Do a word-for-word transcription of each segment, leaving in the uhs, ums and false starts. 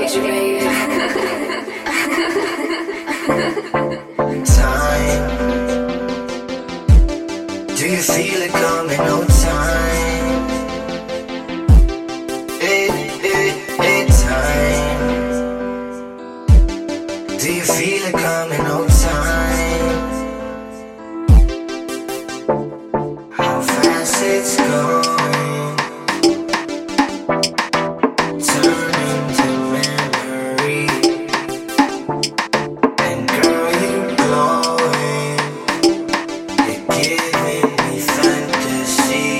need you, baby. Time. Do you feel it coming? No time. It, it, it time. Do you feel it coming? No time. How fast it's going, turning to memory. And girl, you glowing, you're giving me fantasy.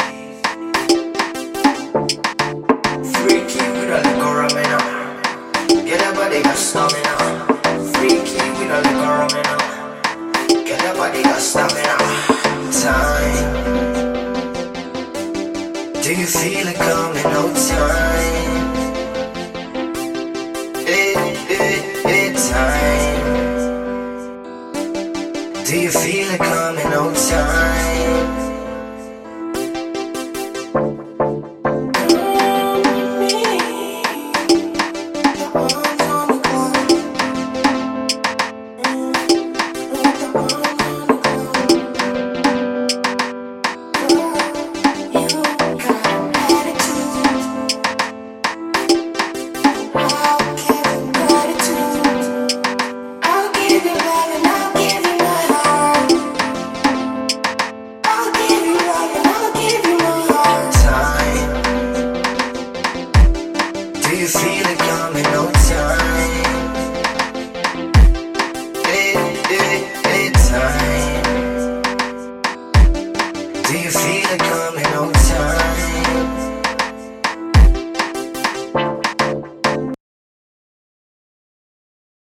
Freaky with a little ramena, get that body got stamina. Freaky with a little ramena, get that body got stamina. Time. Do you feel it coming? No time. It, it, it time. Do you feel it coming? No time.